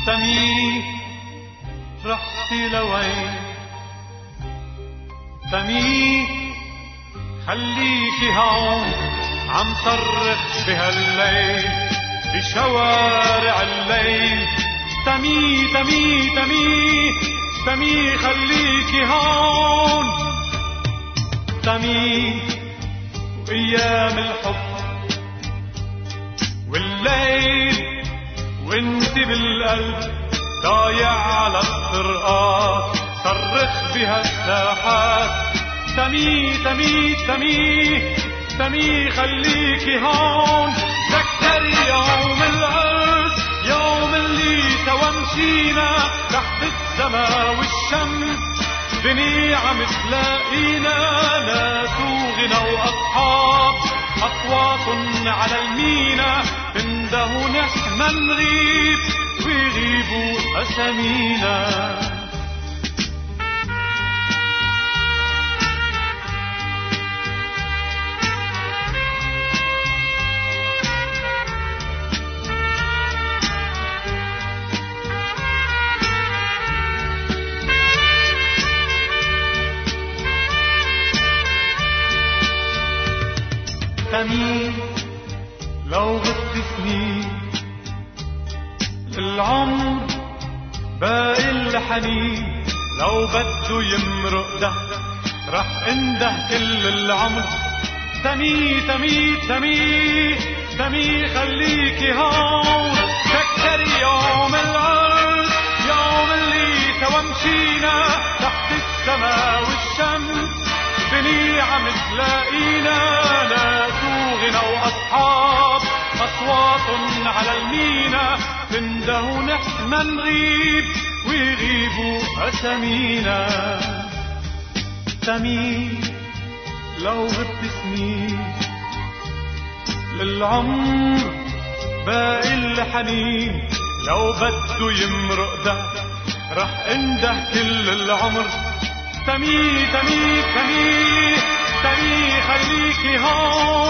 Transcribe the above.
سمي رحتي لوين؟ سمي خليكي هون عم صرخ بهالليل بشوارع الليل. سمي سمي سمي سمي خليكي هون. سمي وأيام الحب والليل وانت بالقلب ضايع على الطرقات صرخ بها الساحات. سمي سمي سمي سمي خليكي هون. تذكري يوم العرس، يوم اللي سوا مشينا تحت السما والشمس، دنيا عم تلاقينا ناس وغنى واصحاب، اصوات على المينا تنده نحن نغيب ويغيبوا اسامينا. سمي لو غبت سنين للعمر باقي الحنين، لو بده يمرق ده رح انده كل العمر. سمي سمي سمي سمي خليكي هون. تذكري يوم العرس، يوم اللي سوا مشينا تحت السما والشمس، دنيا عم تلاقينا ناس وغنى واصحاب، اصوات على المينا تنده نحن نغيب ويغيبوا اسامينا. سمي لو غبت سنين للعمر باقي الحنين، لو بده يمرق ده رح انده كل العمر. سمي سمي سمي سمي خليكي هون.